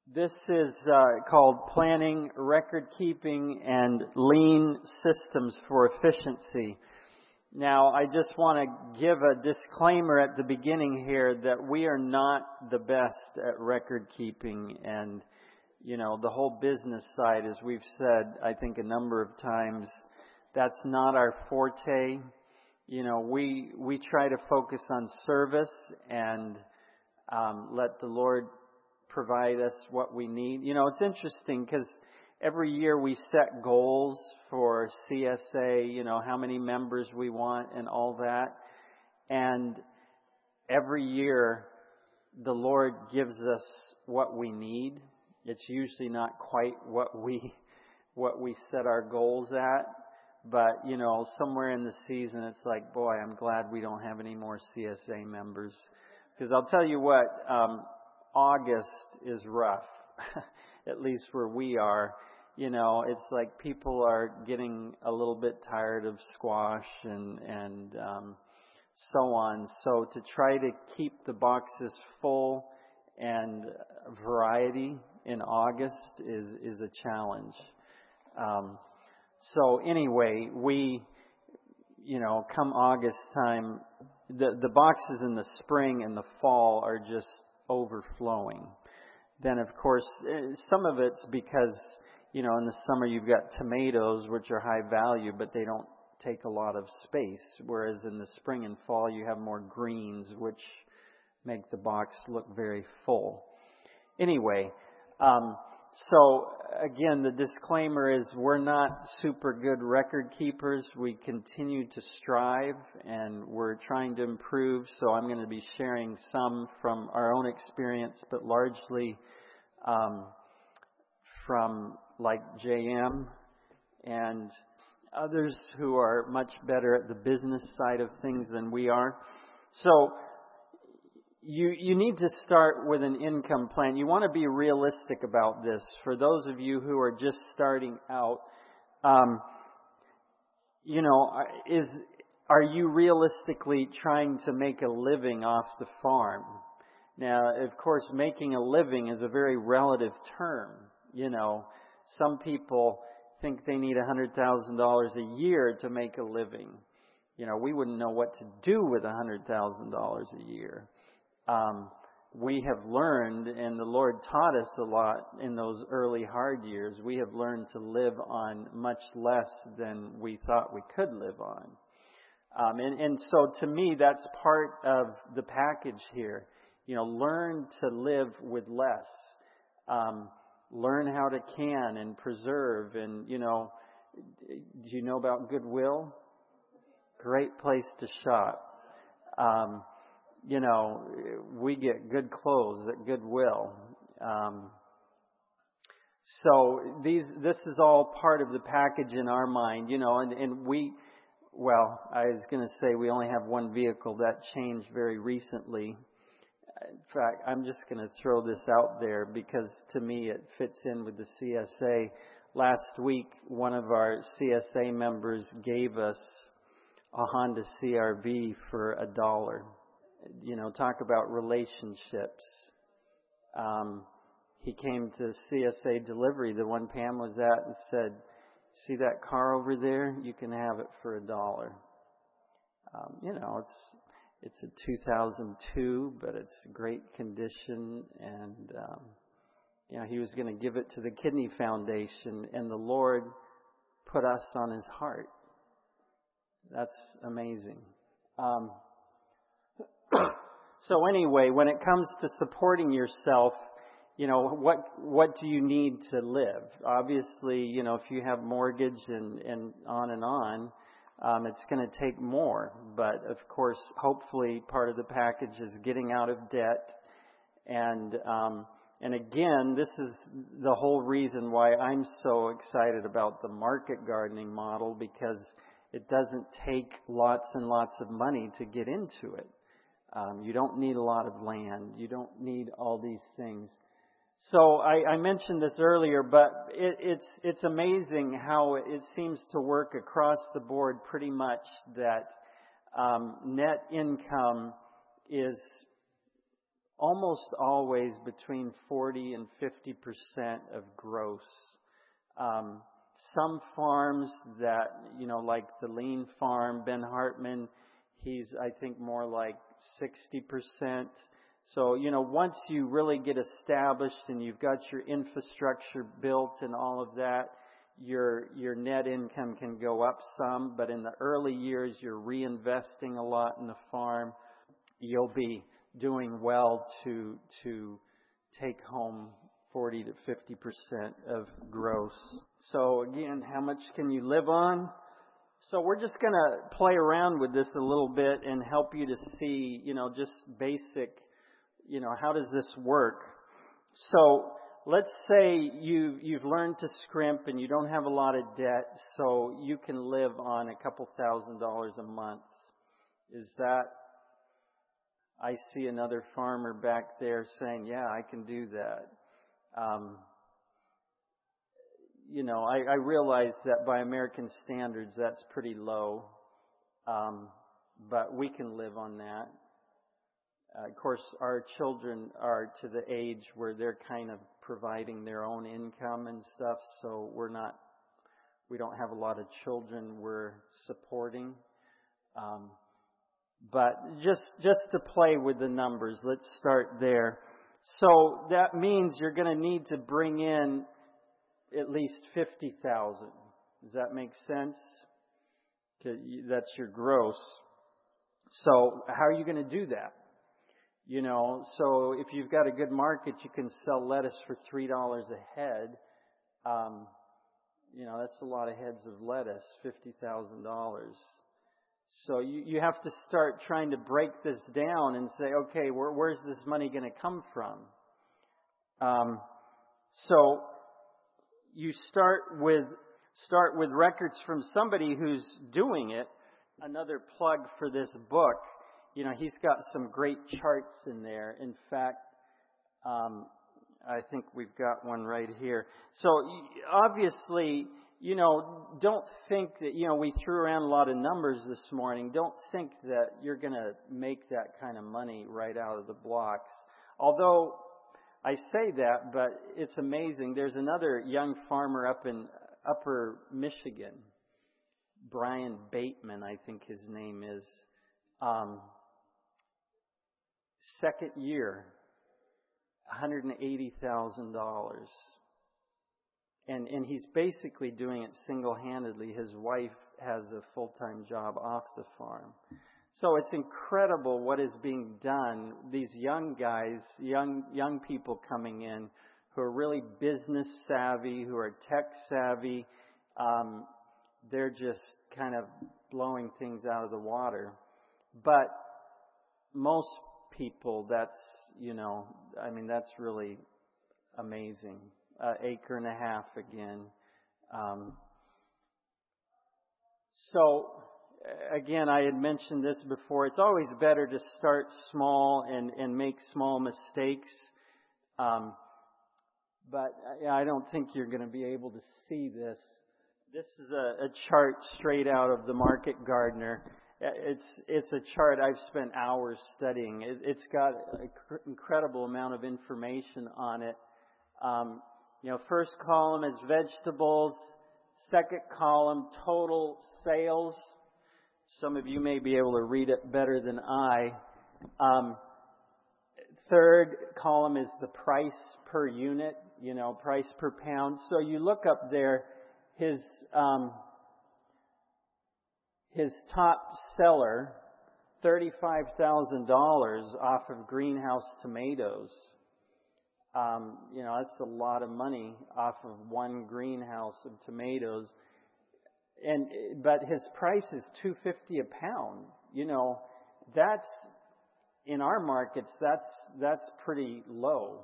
This is called Planning, Record Keeping, and Lean Systems for Efficiency. Now, I just want to give a disclaimer at the beginning here that we are not the best at record keeping and, the whole business side, as we've said, I think a number of times, that's not our forte. We try to focus on service and let the Lord provide us what we need. It's interesting because every year we set goals for CSA, how many members we want and all that. And every year the Lord gives us what we need. It's usually not quite what we set our goals at. But, somewhere in the season it's like, boy, I'm glad we don't have any more CSA members. Because I'll tell you what, August is rough, at least where we are. It's like people are getting a little bit tired of squash and so on. So to try to keep the boxes full and variety in August is a challenge. So anyway, we, come August time, the boxes in the spring and the fall are just overflowing. Then, of course, some of it's because, in the summer you've got tomatoes, which are high value, but they don't take a lot of space. Whereas in the spring and fall, you have more greens, which make the box look very full. Anyway, so again, the disclaimer is we're not super good record keepers. We continue to strive and we're trying to improve. So I'm going to be sharing some from our own experience, but largely from like JM and others who are much better at the business side of things than we are. So You need to start with an income plan. You want to be realistic about this. For those of you who are just starting out, are you realistically trying to make a living off the farm? Now, of course, making a living is a very relative term. Some people think they need $100,000 a year to make a living. We wouldn't know what to do with $100,000 a year. We have learned, and the Lord taught us a lot in those early hard years, we have learned to live on much less than we thought we could live on. And so to me, that's part of the package here. Learn to live with less. Learn how to can and preserve. And, do you know about Goodwill? Great place to shop. We get good clothes at Goodwill. So this is all part of the package in our mind, and I was going to say we only have one vehicle. That changed very recently. In fact, I'm just going to throw this out there because to me it fits in with the CSA. Last week, one of our CSA members gave us a Honda CR-V for $1. Talk about relationships. He came to CSA delivery, the one Pam was at, and said, "See that car over there? You can have it for $1." It's a 2002, but it's great condition, and he was going to give it to the Kidney Foundation, and the Lord put us on His heart. That's amazing. So anyway, when it comes to supporting yourself, what do you need to live? Obviously, if you have mortgage and on, it's going to take more. But of course, hopefully part of the package is getting out of debt. And again, this is the whole reason why I'm so excited about the market gardening model, because it doesn't take lots and lots of money to get into it. You don't need a lot of land. You don't need all these things. So I mentioned this earlier, but it's amazing how it seems to work across the board pretty much that net income is almost always between 40 and 50% of gross. Some farms that, like the Lean Farm, Ben Hartman, he's, I think, more like 60%. So, once you really get established and you've got your infrastructure built and all of that, your net income can go up some. But in the early years, you're reinvesting a lot in the farm. You'll be doing well to take home 40 to 50% of gross. So again, how much can you live on? So we're just going to play around with this a little bit and help you to see, just basic, how does this work? So let's say you've learned to scrimp and you don't have a lot of debt, so you can live on a couple $1,000s a month. Is that? I see another farmer back there saying, yeah, I can do that. I realize that by American standards, that's pretty low. But we can live on that. Of course, our children are to the age where they're kind of providing their own income and stuff, so we don't have a lot of children we're supporting. But just to play with the numbers, let's start there. So that means you're going to need to bring in at least $50,000. Does that make sense? That's your gross. So how are you going to do that? So if you've got a good market, you can sell lettuce for $3 a head. That's a lot of heads of lettuce, $50,000. So you have to start trying to break this down and say, okay, where's this money going to come from? So you start with records from somebody who's doing it. Another plug for this book. He's got some great charts in there. In fact, I think we've got one right here. So obviously, don't think that, we threw around a lot of numbers this morning. Don't think that you're going to make that kind of money right out of the blocks. Although I say that, but it's amazing. There's another young farmer up in Upper Michigan, Brian Bateman, I think his name is. Second year, $180,000. And he's basically doing it single-handedly. His wife has a full-time job off the farm. So it's incredible what is being done. These young guys, young people coming in who are really business savvy, who are tech savvy, they're just kind of blowing things out of the water. But most people, that's really amazing. Acre and a half again. So again, I had mentioned this before. It's always better to start small and make small mistakes. But I don't think you're going to be able to see this. This is a chart straight out of the Market Gardener. It's a chart I've spent hours studying. It's got an incredible amount of information on it. First column is vegetables. Second column, total sales. Some of you may be able to read it better than I. Third column is the price per unit, price per pound. So you look up there, his top seller, $35,000 off of greenhouse tomatoes. That's a lot of money off of one greenhouse of tomatoes. But his price is $2.50 a pound. That's in our markets. That's pretty low.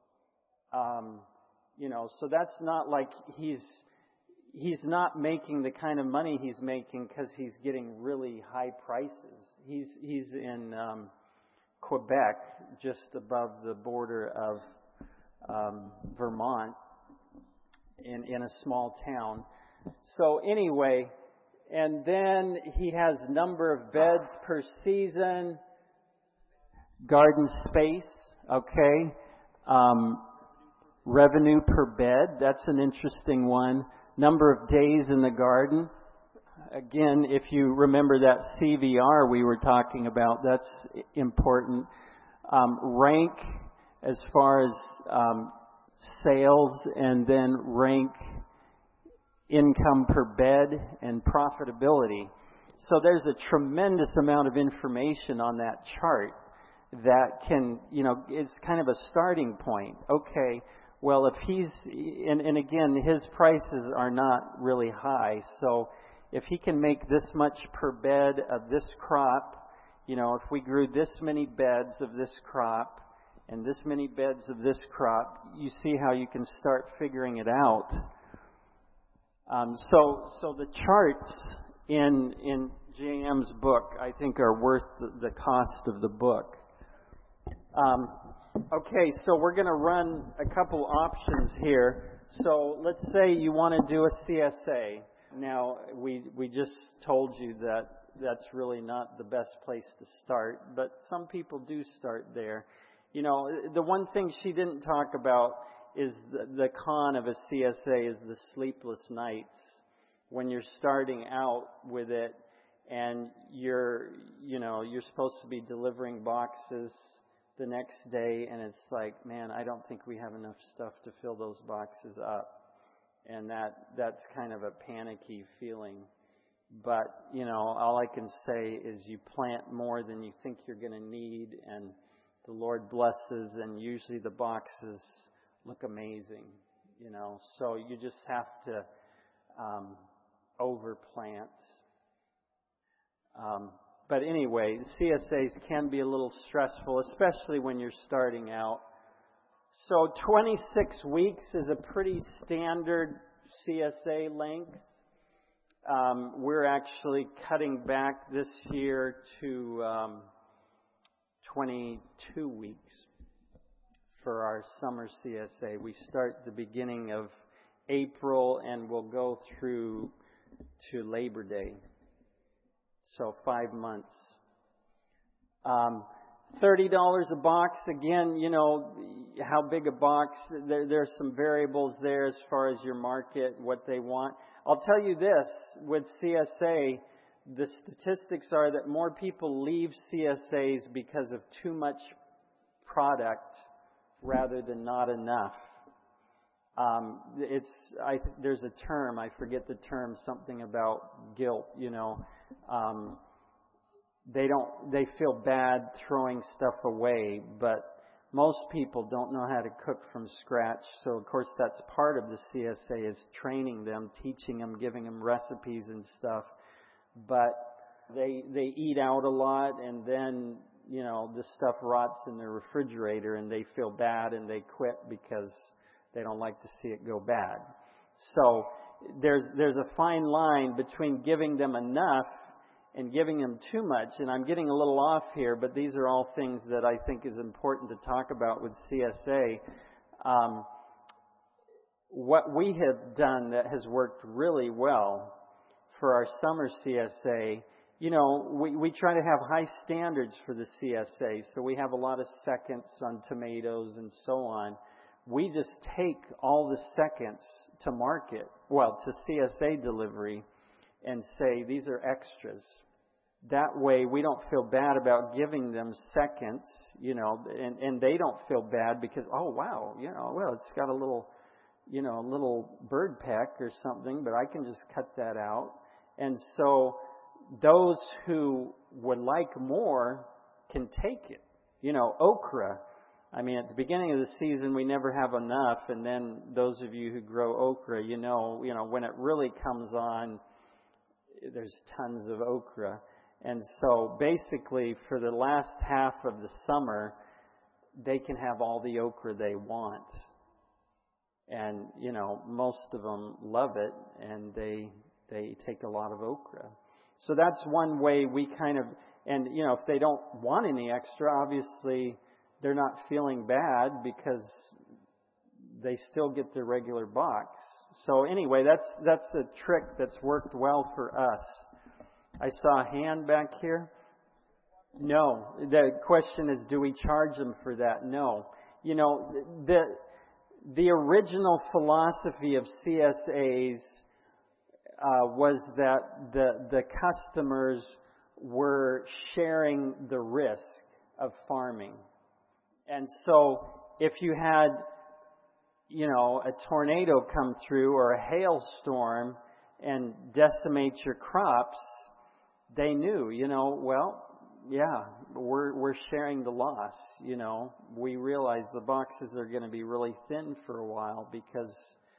So that's not like he's not making the kind of money he's making because he's getting really high prices. He's in Quebec, just above the border of Vermont, in a small town. So anyway, and then he has number of beds per season, garden space. Okay. Revenue per bed, that's an interesting one. Number of days in the garden. Again, if you remember that CVR we were talking about, that's important. Rank as far as sales, and then rank income per bed and profitability. So there's a tremendous amount of information on that chart that can, it's kind of a starting point. Okay, well, if he's, and again, his prices are not really high, so if he can make this much per bed of this crop, if we grew this many beds of this crop and this many beds of this crop, you see how you can start figuring it out. So the charts in J.M.'s book, I think, are worth the cost of the book. Okay, so we're going to run a couple options here. So let's say you want to do a CSA. Now, we just told you that that's really not the best place to start, but some people do start there. The one thing she didn't talk about is the con of a CSA is the sleepless nights when you're starting out with it and you're supposed to be delivering boxes the next day, and it's like, man, I don't think we have enough stuff to fill those boxes up. And that's kind of a panicky feeling. But, all I can say is you plant more than you think you're going to need, and the Lord blesses, and usually the boxes look amazing, So you just have to overplant. But anyway, CSAs can be a little stressful, especially when you're starting out. So 26 weeks is a pretty standard CSA length. We're actually cutting back this year to 22 weeks for our summer CSA. We start the beginning of April and we'll go through to Labor Day. So 5 months. $30 a box. Again, how big a box. There's some variables there as far as your market, what they want. I'll tell you this, with CSA, the statistics are that more people leave CSAs because of too much product rather than not enough. There's a term, I forget the term, something about guilt, They feel bad throwing stuff away, but most people don't know how to cook from scratch. So, of course, that's part of the CSA is training them, teaching them, giving them recipes and stuff. But they eat out a lot, and then, the stuff rots in their refrigerator, and they feel bad, and they quit because they don't like to see it go bad. So there's a fine line between giving them enough and giving them too much. And I'm getting a little off here, but these are all things that I think is important to talk about with CSA. What we have done that has worked really well for our summer CSA, we try to have high standards for the CSA. So we have a lot of seconds on tomatoes and so on. We just take all the seconds to market, to CSA delivery, and say, these are extras. That way we don't feel bad about giving them seconds, and they don't feel bad because, oh wow, it's got a little bird peck or something, but I can just cut that out. And so those who would like more can take it. Okra. I mean, at the beginning of the season, we never have enough, and then those of you who grow okra, when it really comes on, there's tons of okra. And so basically for the last half of the summer, they can have all the okra they want. And, most of them love it, and they take a lot of okra. So that's one way we kind of, and, if they don't want any extra, obviously they're not feeling bad because they still get their regular box. So anyway, that's a trick that's worked well for us. I saw a hand back here. No. The question is, do we charge them for that? No. You know, the original philosophy of CSAs was that the customers were sharing the risk of farming. And so if you had, you know, a tornado come through or a hailstorm and decimate your crops, they knew, you know, well, yeah, we're sharing the loss, you know. We realize the boxes are going to be really thin for a while because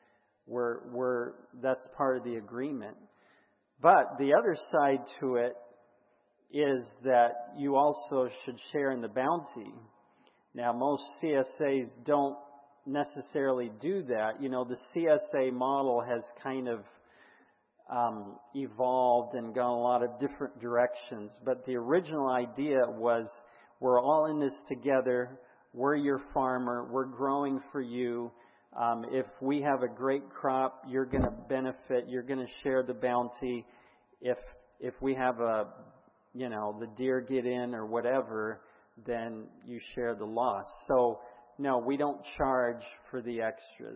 that's part of the agreement. But the other side to it is that you also should share in the bounty. Now, most CSAs don't necessarily do that. You know, the CSA model has kind of evolved and gone a lot of different directions. But the original idea was, we're all in this together. We're your farmer. We're growing for you. If we have a great crop, you're going to benefit. You're going to share the bounty. If we have the deer get in or whatever, then you share the loss. So, no, we don't charge for the extras.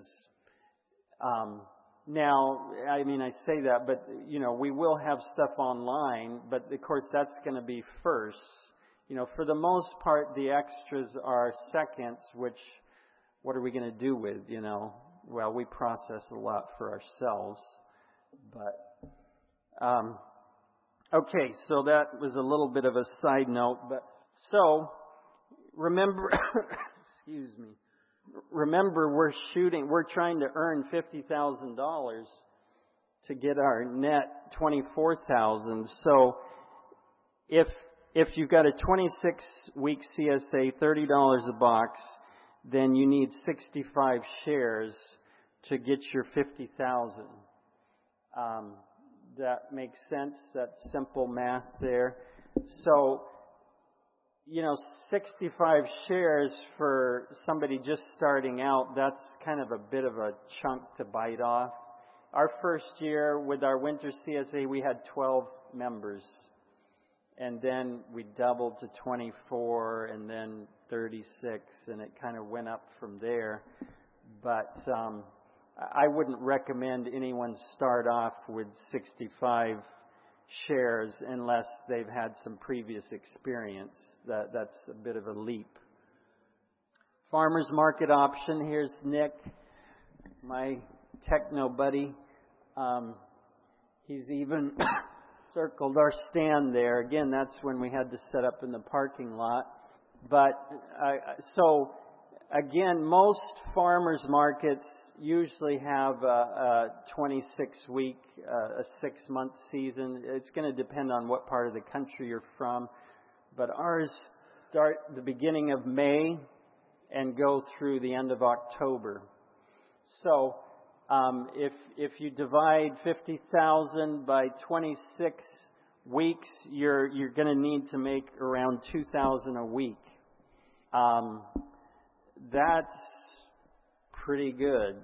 Now, I mean, I say that, but, you know, we will have stuff online, but of course that's going to be first. You know, for the most part, the extras are seconds, which, what are we going to do with, you know? Well, we process a lot for ourselves, but, okay, so that was a little bit of a side note, but, so, remember, excuse me. Remember, we're trying to earn $50,000 to get our net $24,000. So if you've got a 26-week CSA, $30 a box, then you need 65 shares to get your $50,000. That makes sense. That's simple math there. So, you know, 65 shares for somebody just starting out, that's kind of a bit of a chunk to bite off. Our first year with our winter CSA, we had 12 members. And then we doubled to 24 and then 36, and it kind of went up from there. But I wouldn't recommend anyone start off with 65 shares unless they've had some previous experience. That's a bit of a leap. Farmers market option. Here's Nick, my techno buddy. He's even circled our stand there. Again, that's when we had to set up in the parking lot. But so again, most farmers markets usually have a 26-week, a 6-month season. It's going to depend on what part of the country you're from. But ours start the beginning of May and go through the end of October. So if you divide 50,000 by 26 weeks, you're going to need to make around 2,000 a week. That's pretty good.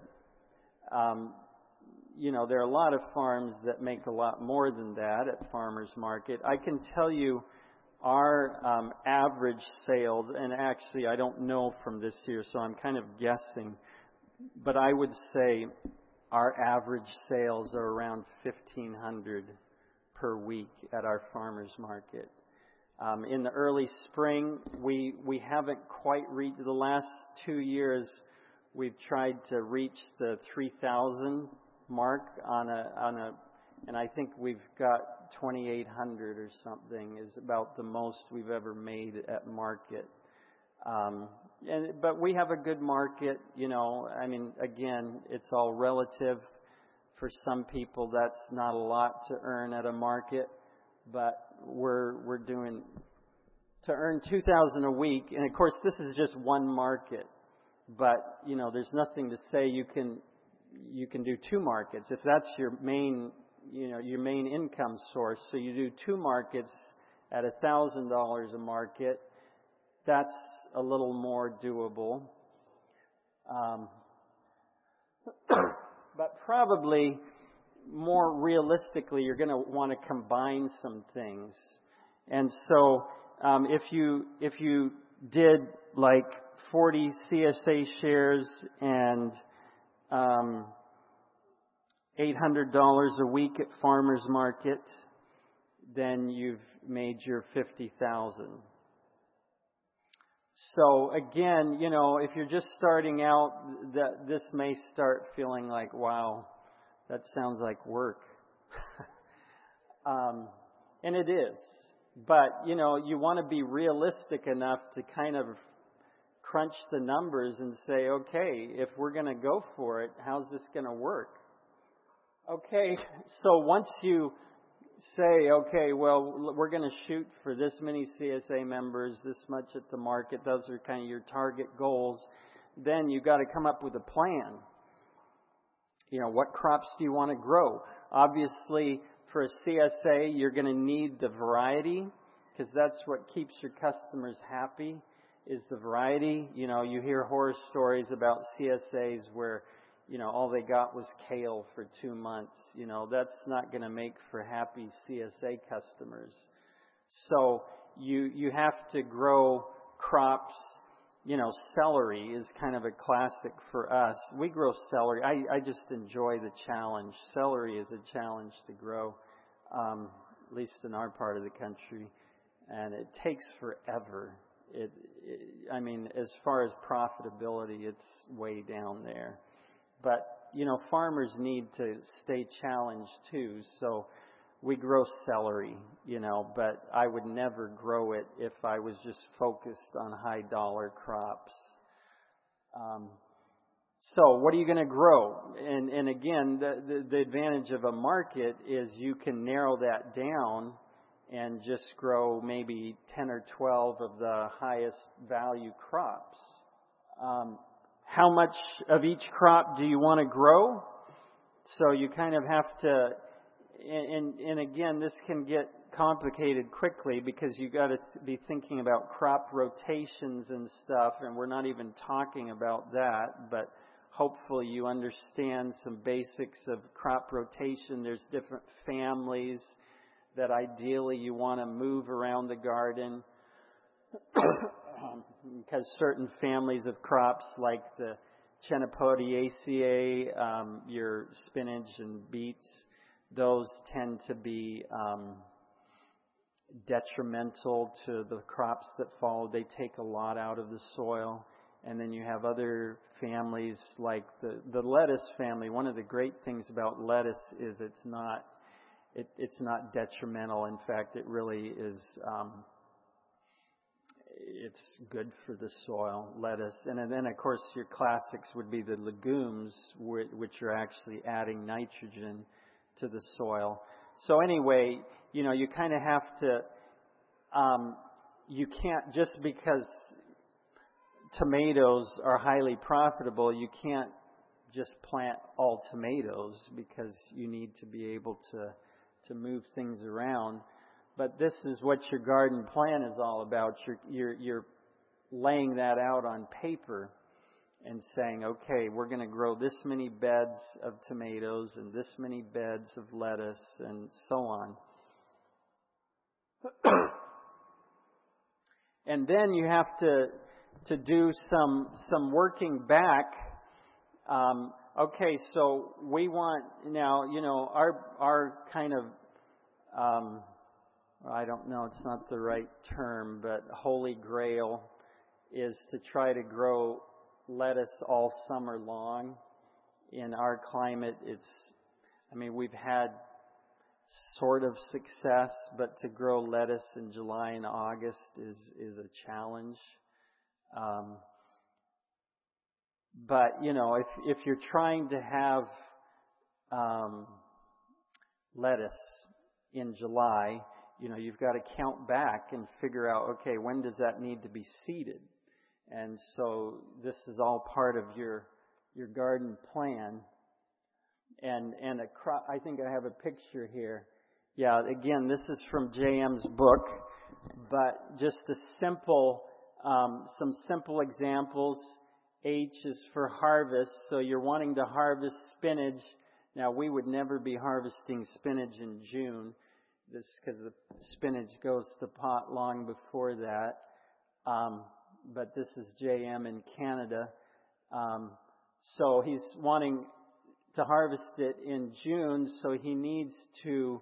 You know, there are a lot of farms that make a lot more than that at farmers market. I can tell you our average sales, and actually I don't know from this year, so I'm kind of guessing, but I would say our average sales are around $1,500 per week at our farmers market. In the early spring, we haven't quite reached. The last 2 years, we've tried to reach the 3,000 mark and I think we've got 2,800 or something is about the most we've ever made at market. But we have a good market, you know. I mean, again, it's all relative. For some people, that's not a lot to earn at a market, but we're doing to earn $2,000 a week. And of course, this is just one market, but you know, there's nothing to say you can do 2 markets if that's your main, you know, your main income source. So you do 2 markets at $1,000 a market. That's a little more doable. But probably more realistically, you're going to want to combine some things. And so if you did like 40 CSA shares and $800 a week at farmers market, then you've made your 50,000. So again, if you're just starting out, this may start feeling like, wow, that sounds like work. And it is. But, you want to be realistic enough to kind of crunch the numbers and say, okay, if we're going to go for it, how's this going to work? Okay, so once you say, okay, well, we're going to shoot for this many CSA members, this much at the market, those are kind of your target goals, then you've got to come up with a plan. What crops do you want to grow? Obviously, for a CSA, you're going to need the variety, because that's what keeps your customers happy, is the variety. You hear horror stories about CSAs where, all they got was kale for 2 months. That's not going to make for happy CSA customers. So you have to grow crops. Celery is kind of a classic for us. We grow celery. I just enjoy the challenge. Celery is a challenge to grow, at least in our part of the country. And it takes forever. As far as profitability, it's way down there. But, farmers need to stay challenged too. So we grow celery, but I would never grow it if I was just focused on high dollar crops. So what are you going to grow? And again, the advantage of a market is you can narrow that down and just grow maybe 10 or 12 of the highest value crops. How much of each crop do you want to grow? So you kind of have to, and again, this can get complicated quickly because you got to be thinking about crop rotations and stuff, and we're not even talking about that, but hopefully you understand some basics of crop rotation. There's different families that ideally you want to move around the garden. Because certain families of crops like the Chenopodiaceae, your spinach and beets, those tend to be detrimental to the crops that follow. They take a lot out of the soil. And then you have other families like the lettuce family. One of the great things about lettuce is it's not detrimental. In fact, it really is. It's good for the soil, lettuce. And then, of course, your classics would be the legumes, which are actually adding nitrogen to the soil. So anyway, you kind of have to, you can't, just because tomatoes are highly profitable, you can't just plant all tomatoes because you need to be able to move things around. But this is what your garden plan is all about. You're laying that out on paper and saying, okay, we're going to grow this many beds of tomatoes and this many beds of lettuce and so on. And then you have to do some working back. Okay, so we want now, our kind of I don't know, it's not the right term, but holy grail is to try to grow lettuce all summer long. In our climate, we've had sort of success, but to grow lettuce in July and August is a challenge. But, if you're trying to have lettuce in July, you've got to count back and figure out, okay, when does that need to be seeded? And so this is all part of your garden plan. And a crop, I think I have a picture here. Yeah, again, this is from J.M.'s book, but just some simple examples. H is for harvest, so you're wanting to harvest spinach. Now, we would never be harvesting spinach in June. this because the spinach goes to pot long before that. But this is JM in Canada. So he's wanting to harvest it in June, so he needs to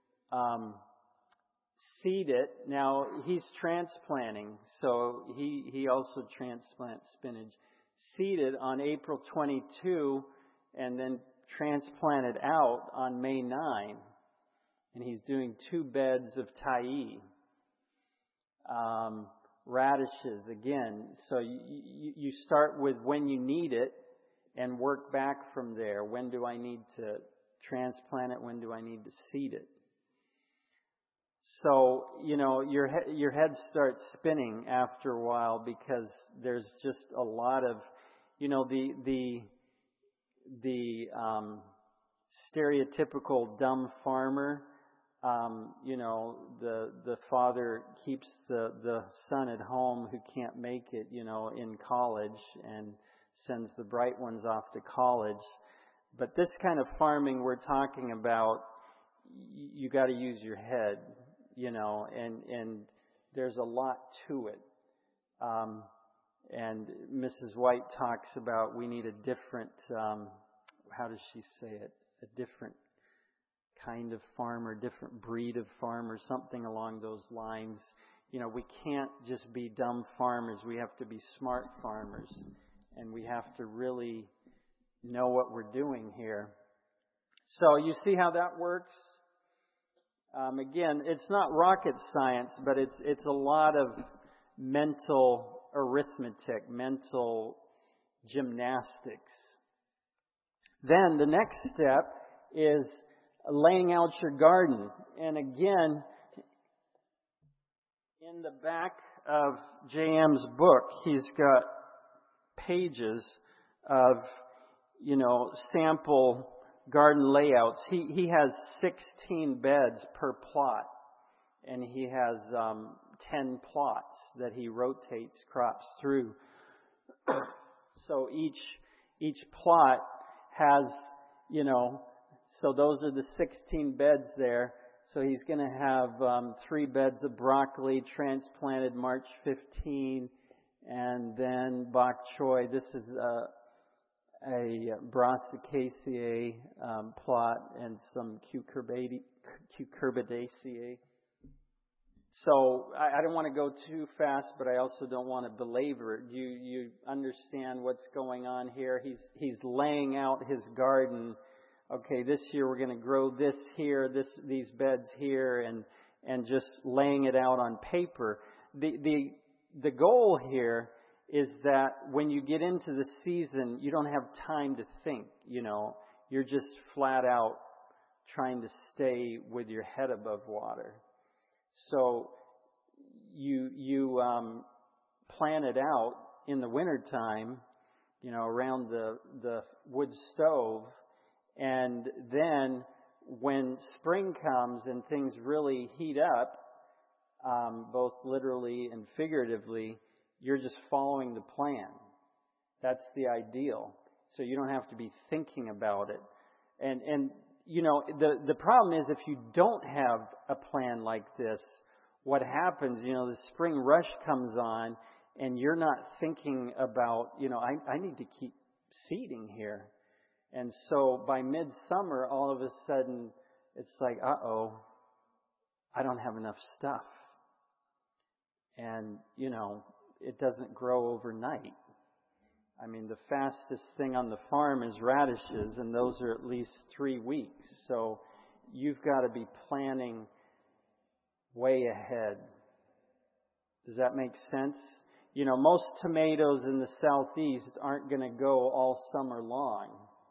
seed it. Now, he's transplanting, so he also transplants spinach. Seed it on April 22, and then transplant it out on May 9. And he's doing 2 beds of tai. Radishes, again. So you start with when you need it and work back from there. When do I need to transplant it? When do I need to seed it? So, your head starts spinning after a while because there's just a lot of, the stereotypical dumb farmer. The father keeps the son at home who can't make it, in college and sends the bright ones off to college. But this kind of farming we're talking about, you got to use your head, and there's a lot to it. And Mrs. White talks about we need a different, how does she say it? A different kind of farmer, different breed of farmer, something along those lines. We can't just be dumb farmers. We have to be smart farmers. And we have to really know what we're doing here. So you see how that works? Again, it's not rocket science, but it's a lot of mental arithmetic, mental gymnastics. Then the next step is laying out your garden. And again, in the back of JM's book, he's got pages of, sample garden layouts. He has 16 beds per plot, and he has 10 plots that he rotates crops through. So each plot has, so those are the 16 beds there. So he's going to have 3 beds of broccoli transplanted March 15, and then bok choy. This is a Brassicaceae plot and some Cucurbidaceae. So I don't want to go too fast, but I also don't want to belabor it. You understand what's going on here? He's laying out his garden. Okay, this year we're going to grow this here, these beds here, and just laying it out on paper. The goal here is that when you get into the season, you don't have time to think. You're just flat out trying to stay with your head above water. So you plan it out in the wintertime, around the wood stove. And then when spring comes and things really heat up, both literally and figuratively, you're just following the plan. That's the ideal. So you don't have to be thinking about it. And the problem is if you don't have a plan like this, what happens, the spring rush comes on and you're not thinking about, I need to keep seeding here. And so by midsummer, all of a sudden, it's like, I don't have enough stuff. And, it doesn't grow overnight. I mean, the fastest thing on the farm is radishes, and those are at least 3 weeks. So you've got to be planning way ahead. Does that make sense? Most tomatoes in the southeast aren't going to go all summer long.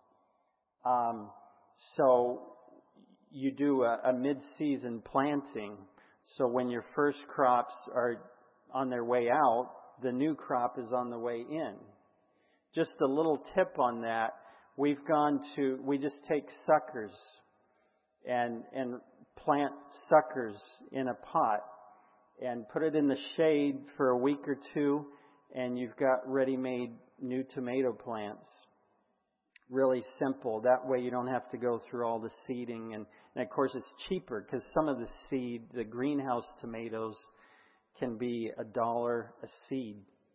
So you do a mid-season planting. So when your first crops are on their way out, the new crop is on the way in. Just a little tip on that. We just take suckers and plant suckers in a pot and put it in the shade for a week or two, and you've got ready-made new tomato plants. really simple. That way you don't have to go through all the seeding. And of course it's cheaper because some of the seed, the greenhouse tomatoes, can be $1 a seed,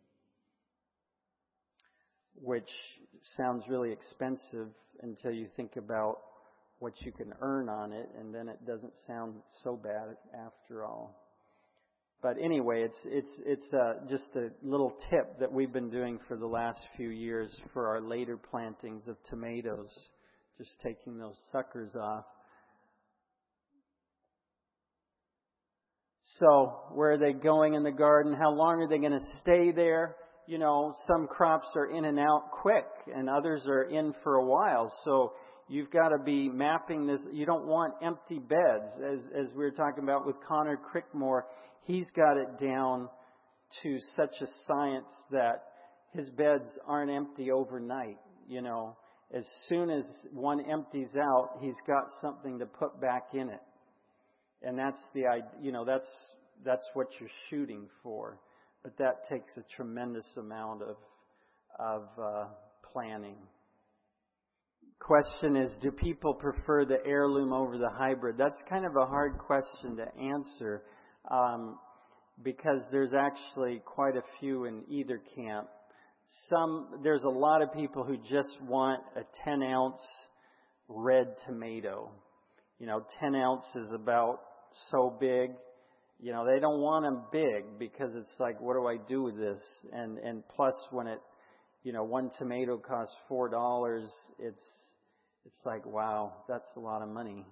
which sounds really expensive until you think about what you can earn on it, and then it doesn't sound so bad after all. But anyway, it's just a little tip that we've been doing for the last few years for our later plantings of tomatoes, just taking those suckers off. So, where are they going in the garden? How long are they going to stay there? You know, some crops are in and out quick, and others are in for a while. So, you've got to be mapping this. You don't want empty beds. As we were talking about with Connor Crickmore, he's got it down to such a science that his beds aren't empty overnight. You know, as soon as one empties out, he's got something to put back in it. And that's that's what you're shooting for. But that takes a tremendous amount of planning. Question is, do people prefer the heirloom over the hybrid? That's kind of a hard question to answer because there's actually quite a few in either camp. There's a lot of people who just want a 10-ounce red tomato. 10 ounces is about so big. They don't want them big because it's like, what do I do with this? And plus when one tomato costs $4, it's like, wow, that's a lot of money.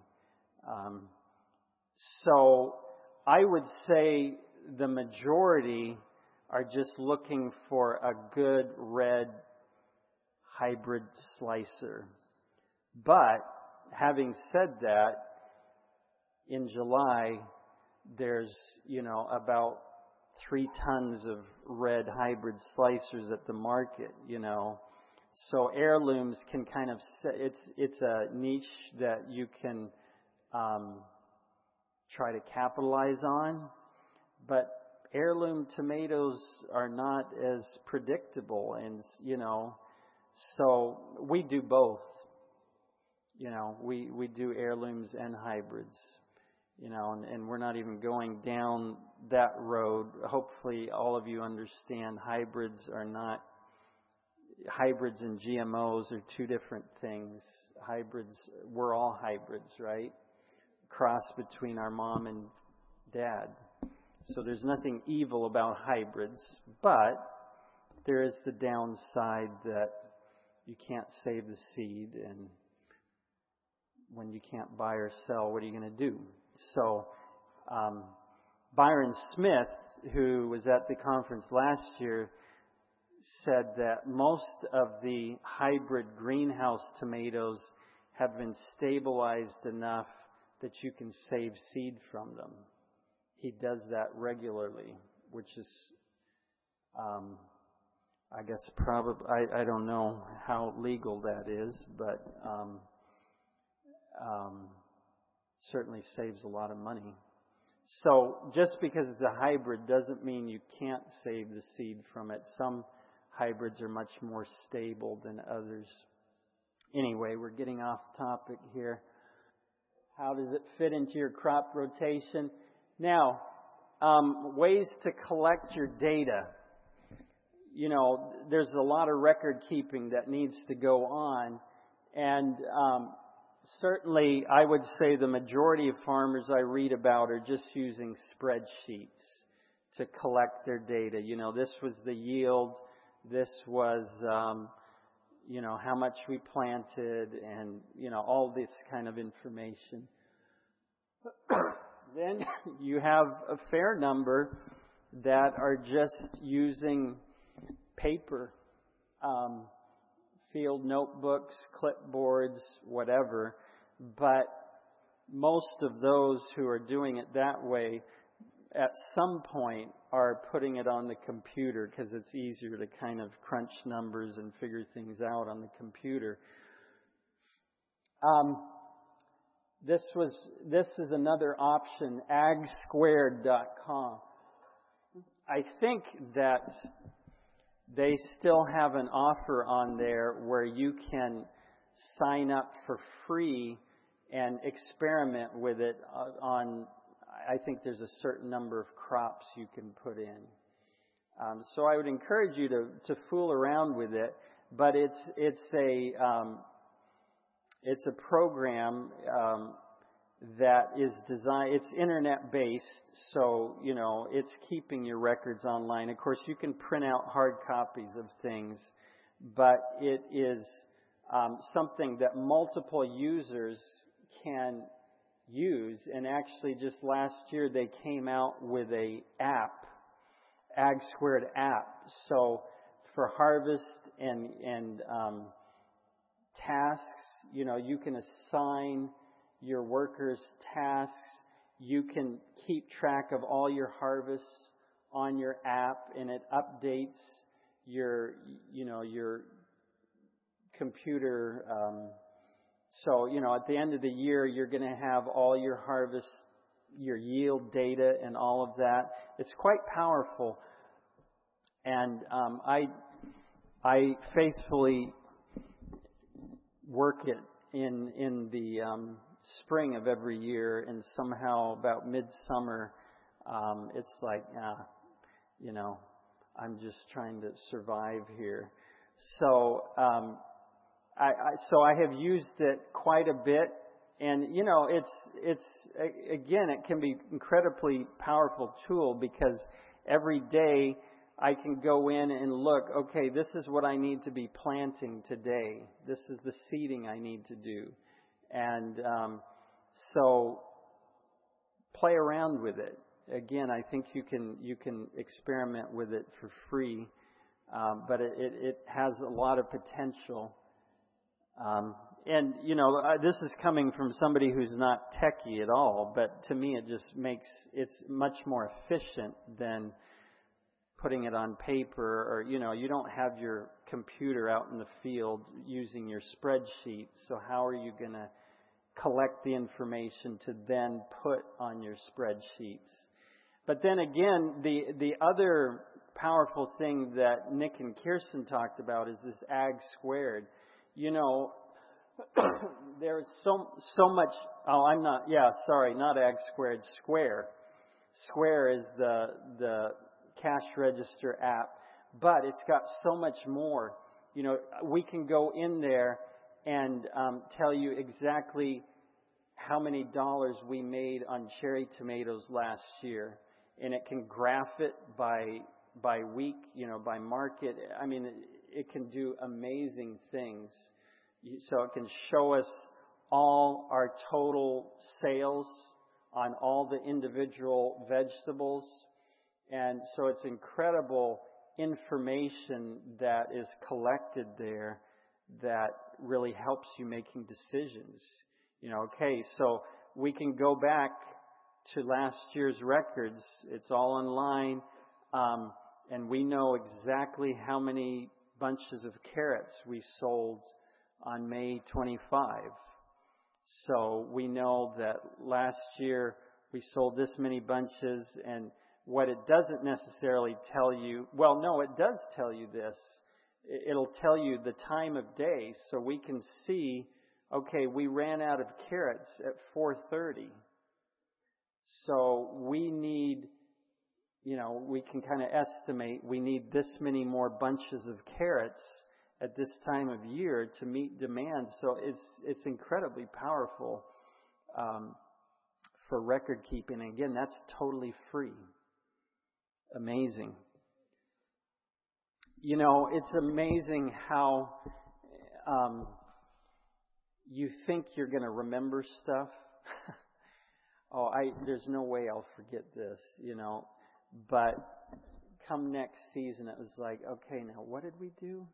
So I would say the majority are just looking for a good red hybrid slicer. But having said that, in July, there's, about 3 tons of red hybrid slicers at the market, So heirlooms can kind of, it's a niche that you can try to capitalize on. But heirloom tomatoes are not as predictable, and, so we do both. We do heirlooms and hybrids, and we're not even going down that road. Hopefully all of you understand hybrids and GMOs are two different things. Hybrids, we're all hybrids, right? Cross between our mom and dad. So there's nothing evil about hybrids, but there is the downside that you can't save the seed, and when you can't buy or sell, what are you going to do? So, Byron Smith, who was at the conference last year, said that most of the hybrid greenhouse tomatoes have been stabilized enough that you can save seed from them. He does that regularly, which is, I guess, probably, I don't know how legal that is, but certainly saves a lot of money. So just because it's a hybrid doesn't mean you can't save the seed from it. Some hybrids are much more stable than others. Anyway, we're getting off topic here. How does it fit into your crop rotation? Now, ways to collect your data. There's a lot of record keeping that needs to go on. And certainly, I would say the majority of farmers I read about are just using spreadsheets to collect their data. This was the yield. This was, how much we planted and, all this kind of information. Then you have a fair number that are just using paper, field notebooks, clipboards, whatever. But most of those who are doing it that way, at some point, are putting it on the computer because it's easier to kind of crunch numbers and figure things out on the computer. This is another option, agsquared.com. I think that they still have an offer on there where you can sign up for free and experiment with it on, I think there's a certain number of crops you can put in. So I would encourage you to fool around with it, but it's a program that is designed. It's internet based, so it's keeping your records online. Of course, you can print out hard copies of things, but it is something that multiple users can use. And actually, just last year they came out with a app. Ag Squared app. So for harvest and tasks, you can assign your workers tasks. You can keep track of all your harvests on your app, and it updates your computer. So at the end of the year, you're going to have all your harvest, your yield data, and all of that. It's quite powerful, and I faithfully work it in the spring of every year, and somehow about midsummer, it's like, I'm just trying to survive here. So I have used it quite a bit. And, it's again, it can be incredibly powerful tool, because every day I can go in and look, okay, this is what I need to be planting today. This is the seeding I need to do. And so play around with it. Again, I think you can experiment with it for free, but it has a lot of potential. And, this is coming from somebody who's not techie at all, but to me it just makes it's much more efficient than putting it on paper, or, you don't have your computer out in the field using your spreadsheet, so how are you going to collect the information to then put on your spreadsheets? But then again, the other powerful thing that Nick and Kirsten talked about is this Ag Squared. There's so much. Not Ag Squared. Square. Square is the cash register app, but it's got so much more. We can go in there and tell you exactly how many dollars we made on cherry tomatoes last year, and it can graph it by week, by market. I mean, it can do amazing things. So it can show us all our total sales on all the individual vegetables. And so it's incredible information that is collected there that really helps you making decisions. So we can go back to last year's records. It's all online. And we know exactly how many bunches of carrots we sold on May 25. So we know that last year we sold this many bunches, and what it doesn't necessarily tell you, well, no, it does tell you this. It'll tell you the time of day, so we can see, okay, we ran out of carrots at 4:30. So we need, we can kind of estimate we need this many more bunches of carrots at this time of year to meet demand. So it's incredibly powerful for record keeping. And again, that's totally free. Amazing. It's amazing how you think you're going to remember stuff. There's no way I'll forget this, But come next season, it was like, okay, now what did we do?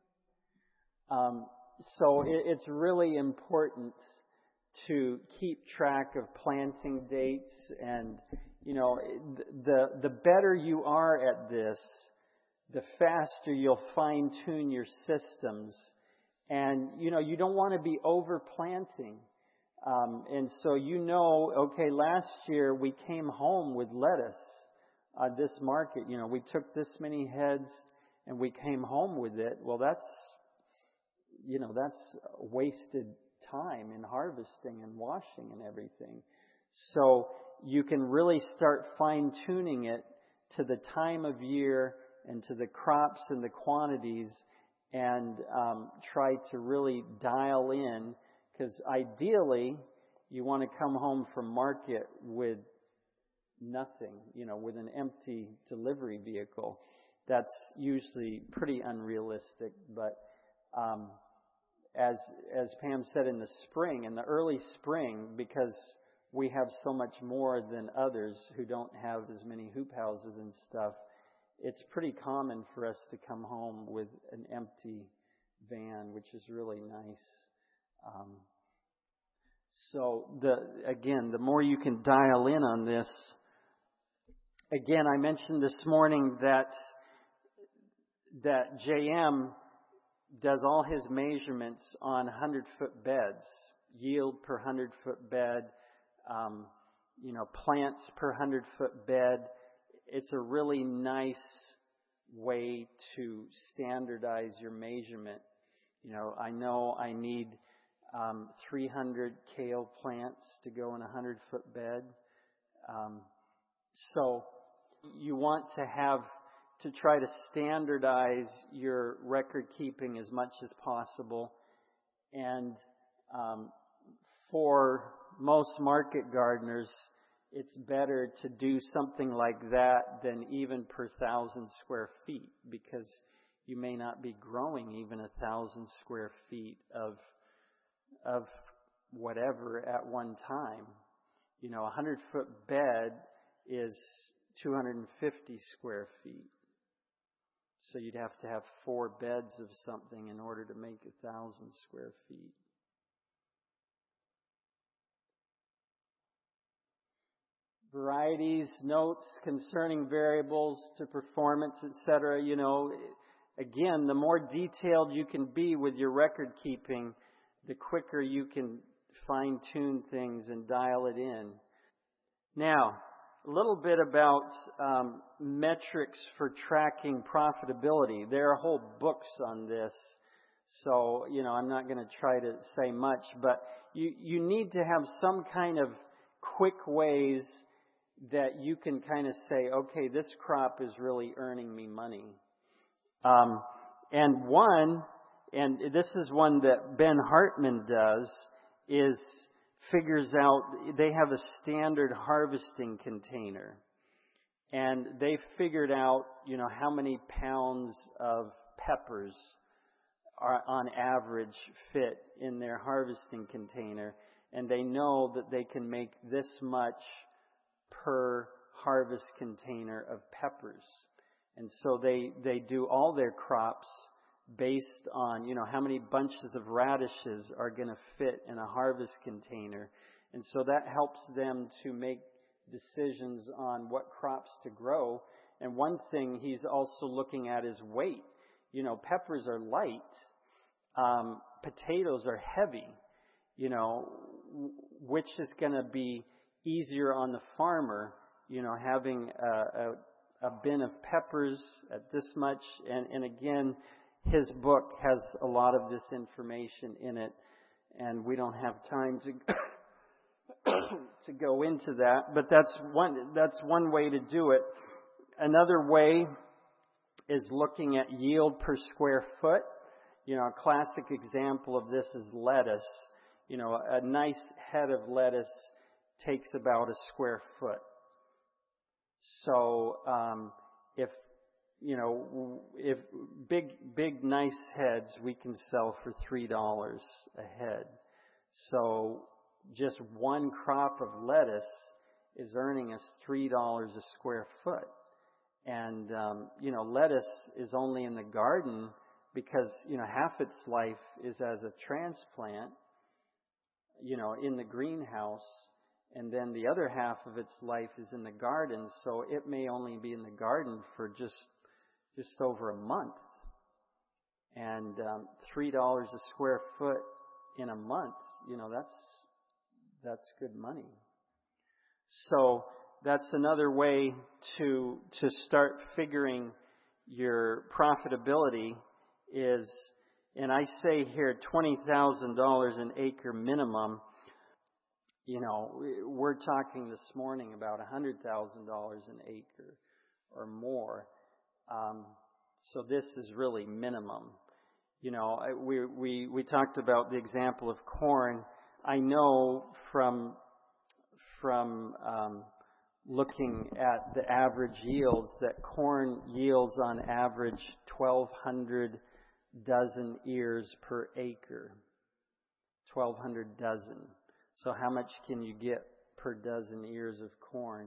So it's really important to keep track of planting dates, and the better you are at this, the faster you'll fine tune your systems, and you don't want to be over planting, and so okay, last year we came home with lettuce on this market. We took this many heads and we came home with it. Well, that's wasted time in harvesting and washing and everything. So you can really start fine-tuning it to the time of year and to the crops and the quantities, and try to really dial in, because ideally you want to come home from market with nothing, with an empty delivery vehicle. That's usually pretty unrealistic, but as Pam said, in the early spring, because we have so much more than others who don't have as many hoop houses and stuff, it's pretty common for us to come home with an empty van, which is really nice. So the more you can dial in on this. Again, I mentioned this morning that JM does all his measurements on 100-foot beds, yield per 100-foot bed, plants per 100-foot bed. It's a really nice way to standardize your measurement. I know I need 300 kale plants to go in a 100-foot bed. So you want to try to standardize your record keeping as much as possible. And for most market gardeners, it's better to do something like that than even per 1,000 square feet, because you may not be growing even 1,000 square feet of whatever at one time. A 100-foot bed is 250 square feet. So you'd have to have 4 beds of something in order to make 1,000 square feet. Varieties, notes concerning variables to performance, etc. Again, the more detailed you can be with your record keeping, the quicker you can fine-tune things and dial it in. Now, a little bit about metrics for tracking profitability. There are whole books on this, so I'm not going to try to say much, but you need to have some kind of quick ways that you can kind of say, okay, this crop is really earning me money. And this is one that Ben Hartman does, is figures out, they have a standard harvesting container. And they figured out, how many pounds of peppers are on average fit in their harvesting container. And they know that they can make this much per harvest container of peppers. And so they do all their crops based on, how many bunches of radishes are going to fit in a harvest container. And so that helps them to make decisions on what crops to grow. And one thing he's also looking at is weight. Peppers are light. Potatoes are heavy. Which is going to be easier on the farmer, having a bin of peppers at this much. And again, his book has a lot of this information in it, and we don't have time to go into that. But that's one way to do it. Another way is looking at yield per square foot. A classic example of this is lettuce. A nice head of lettuce takes about a square foot. So if big nice heads we can sell for $3 a head. So just one crop of lettuce is earning us $3 a square foot. And lettuce is only in the garden because half its life is as a transplant, in the greenhouse. And then the other half of its life is in the garden, so it may only be in the garden for just over a month. And $3 a square foot in a month, that's good money. So that's another way to start figuring your profitability is, and I say here $20,000 an acre minimum. We're talking this morning about $100,000 an acre or more. So this is really minimum. We talked about the example of corn. I know from looking at the average yields that corn yields on average 1,200 dozen ears per acre. 1,200 dozen. So how much can you get per dozen ears of corn?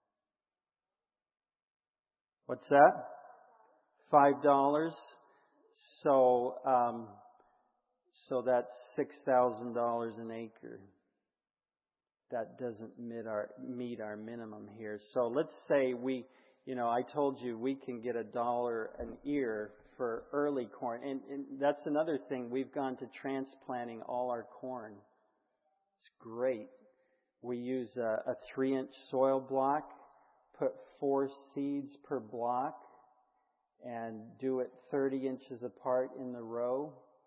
What's that? $5. So that's $6,000 an acre. That doesn't meet our minimum here. So let's say I told you we can get $1 an ear for early corn. And that's another thing. We've gone to transplanting all our corn. It's great. We use a 3-inch soil block, put 4 seeds per block, and do it 30 inches apart in the row.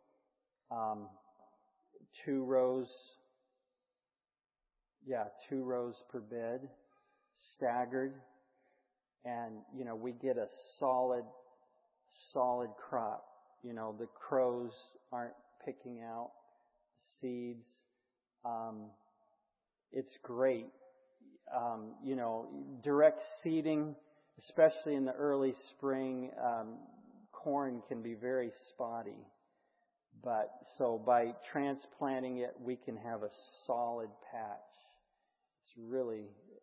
2 rows per bed, staggered. And, we get a solid crop. The crows aren't picking out seeds. It's great. Direct seeding, especially in the early spring, corn can be very spotty. But so by transplanting it, we can have a solid patch. It's really...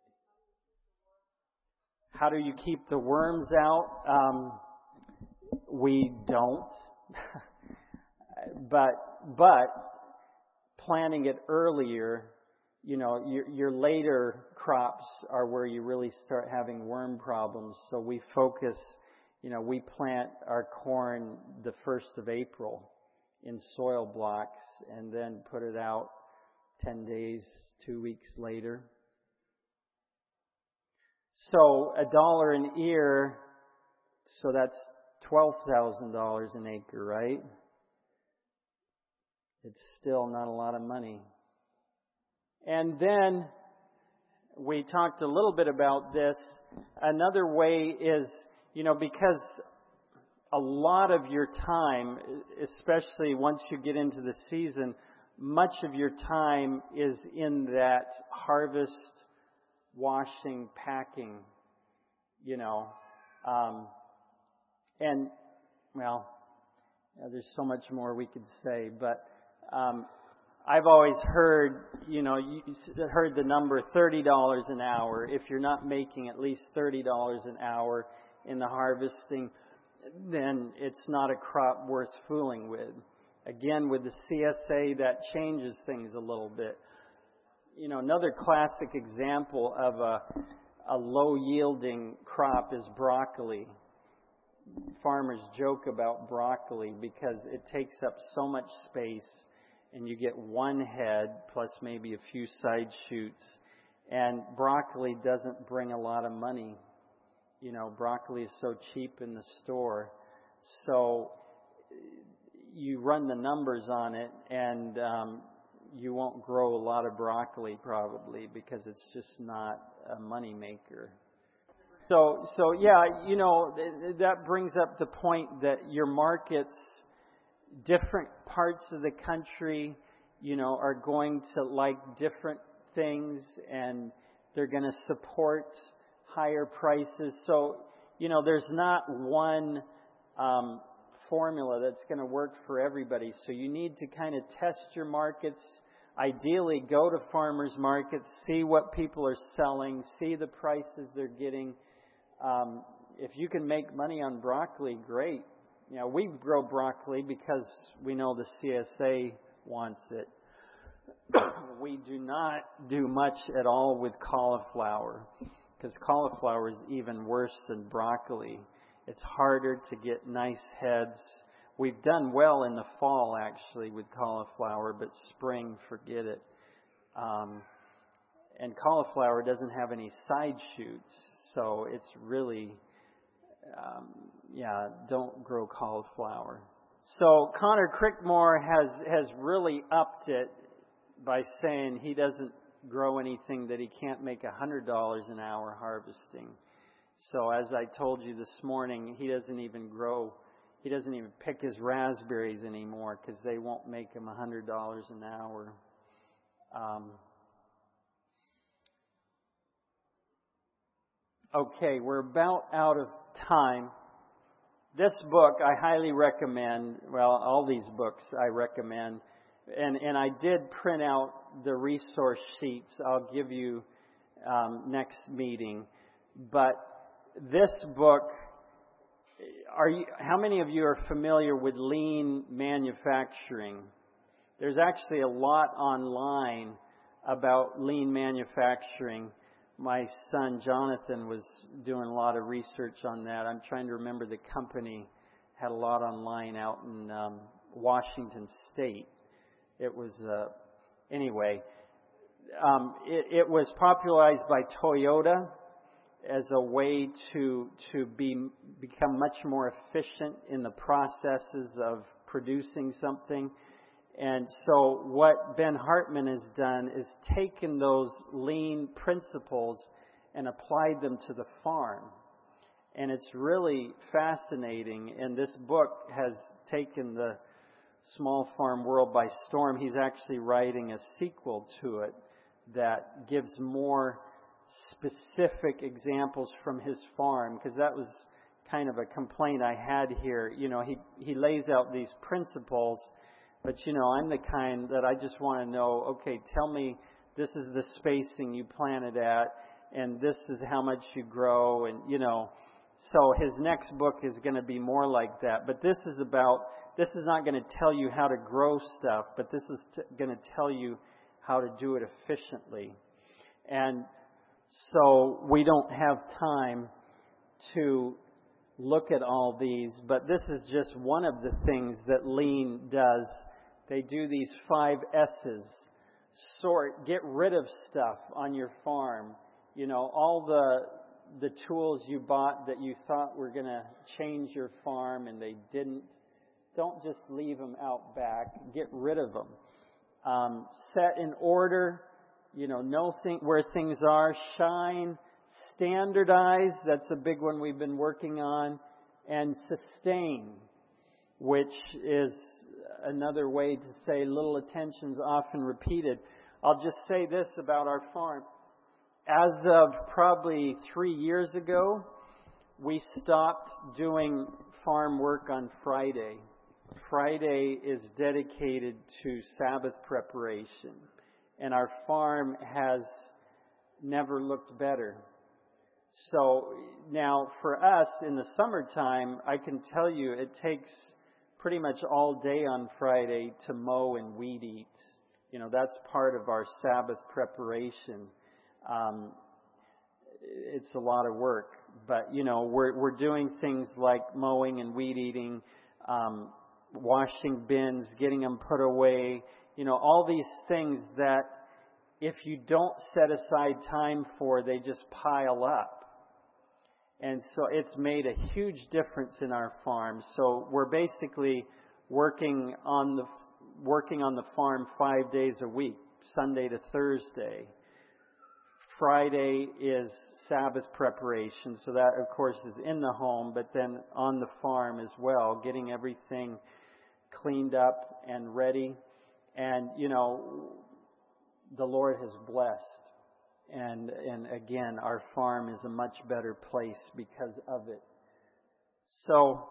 How do you keep the worms out? We don't. But planting it earlier, your later crops are where you really start having worm problems. So we focus, we plant our corn the 1st of April in soil blocks and then put it out 10 days, 2 weeks later. So $1 an ear, so that's $12,000 an acre, right? It's still not a lot of money. And then we talked a little bit about this. Another way is, because a lot of your time, especially once you get into the season, much of your time is in that harvest, washing, packing, there's so much more we could say, but I've always heard, you heard the number $30 an hour. If you're not making at least $30 an hour in the harvesting, then it's not a crop worth fooling with. Again, with the CSA, that changes things a little bit. Another classic example of a low-yielding crop is broccoli. Farmers joke about broccoli because it takes up so much space, and you get one head plus maybe a few side shoots. And broccoli doesn't bring a lot of money. Broccoli is so cheap in the store. So you run the numbers on it, and you won't grow a lot of broccoli probably because it's just not a money maker. So that brings up the point that your markets, different parts of the country, are going to like different things, and they're going to support higher prices. So, there's not one formula that's going to work for everybody. So you need to kind of test your markets. Ideally, go to farmers markets, see what people are selling, see the prices they're getting. If you can make money on broccoli, great. We grow broccoli because we know the CSA wants it. We do not do much at all with cauliflower, because cauliflower is even worse than broccoli. It's harder to get nice heads. We've done well in the fall, actually, with cauliflower, but spring, forget it. And cauliflower doesn't have any side shoots, so it's really, don't grow cauliflower. So Connor Crickmore has really upped it by saying he doesn't grow anything that he can't make $100 an hour harvesting. So as I told you this morning, he doesn't even pick his raspberries anymore because they won't make him $100 an hour. Okay, we're about out of time. This book I highly recommend. Well, all these books I recommend. And I did print out the resource sheets I'll give you next meeting. But this book, how many of you are familiar with lean manufacturing? There's actually a lot online about lean manufacturing. My son Jonathan was doing a lot of research on that. I'm trying to remember the company had a lot online out in Washington State. It was it was popularized by Toyota as a way to become much more efficient in the processes of producing something. And so what Ben Hartman has done is taken those lean principles and applied them to the farm. And it's really fascinating. And this book has taken the small farm world by storm. He's actually writing a sequel to it that gives more specific examples from his farm, because that was kind of a complaint I had here. You know, he lays out these principles, but you know, I'm the kind that I just want to know, okay, tell me this is the spacing you planted at, and this is how much you grow, and you know. So his next book is going to be more like that. But this is not going to tell you how to grow stuff, but this is going to tell you how to do it efficiently. And so we don't have time to look at all these, but this is just one of the things that Lean does. They do these 5 S's. Sort, get rid of stuff on your farm. You know, all the tools you bought that you thought were going to change your farm and they didn't. Don't just leave them out back. Get rid of them. Set in order. You know, know where things are. Shine. Standardize. That's a big one we've been working on. And sustain, which is another way to say little attention's often repeated. I'll just say this about our farm. As of probably 3 years ago, we stopped doing farm work on Friday. Friday is dedicated to Sabbath preparation, and our farm has never looked better. So now for us in the summertime, I can tell you it takes pretty much all day on Friday to mow and weed eat. You know, that's part of our Sabbath preparation. It's a lot of work, but you know, we're doing things like mowing and weed eating, washing bins, getting them put away, you know, all these things that if you don't set aside time for, they just pile up. And so it's made a huge difference in our farm. So we're basically working on the farm 5 days a week, Sunday to Thursday. Friday is Sabbath preparation, so that of course is in the home, but then on the farm as well, getting everything cleaned up and ready. And you know, the Lord has blessed. And again, our farm is a much better place because of it. So,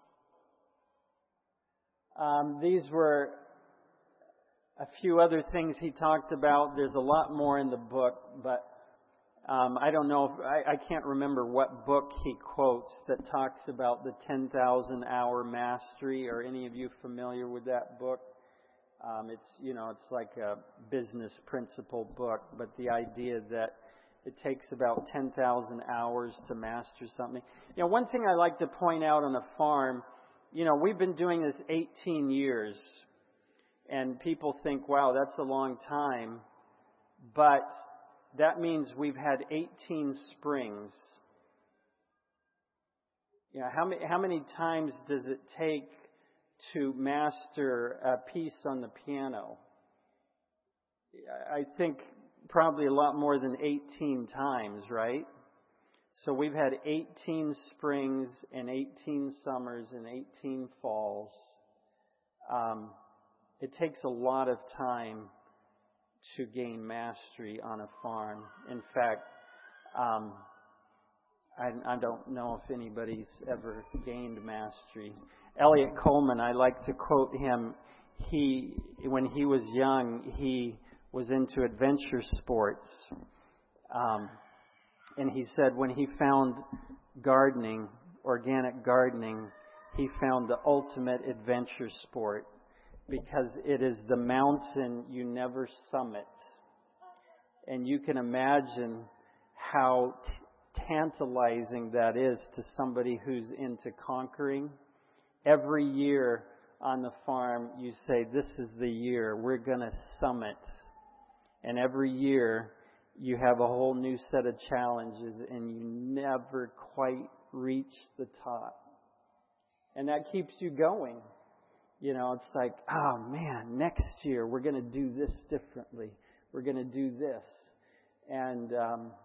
these were a few other things he talked about. There's a lot more in the book, but I don't know I can't remember what book he quotes that talks about the 10,000 hour mastery. Are any of you familiar with that book? It's like a business principle book, but the idea that it takes about 10,000 hours to master something. You know, one thing I like to point out on a farm, you know, we've been doing this 18 years, and people think, wow, that's a long time, but that means we've had 18 springs. You know, how many times does it take to master a piece on the piano. I think probably a lot more than 18 times, right? So we've had 18 springs and 18 summers and 18 falls. It takes a lot of time to gain mastery on a farm. In fact, I don't know if anybody's ever gained mastery. Elliot Coleman, I like to quote him. When he was young, he was into adventure sports. And he said when he found gardening, organic gardening, he found the ultimate adventure sport because it is the mountain you never summit. And you can imagine how tantalizing that is to somebody who's into conquering. Every year on the farm, you say, this is the year we're going to summit. And every year, you have a whole new set of challenges and you never quite reach the top. And that keeps you going. You know, it's like, oh man, next year we're going to do this differently. We're going to do this. And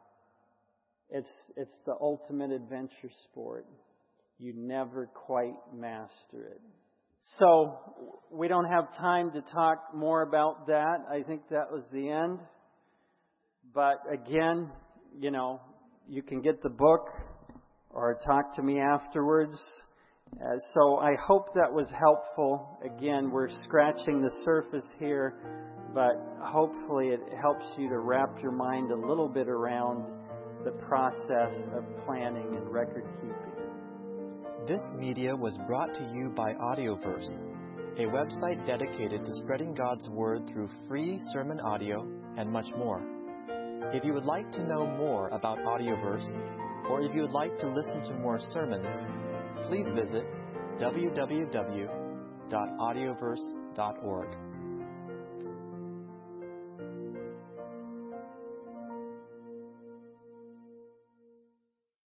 it's the ultimate adventure sport. You never quite master it. So we don't have time to talk more about that. I think that was the end. But again, you know, you can get the book or talk to me afterwards. So I hope that was helpful. Again, we're scratching the surface here, but hopefully it helps you to wrap your mind a little bit around the process of planning and record keeping. This media was brought to you by Audioverse, a website dedicated to spreading God's Word through free sermon audio and much more. If you would like to know more about Audioverse, or if you would like to listen to more sermons, please visit www.audioverse.org.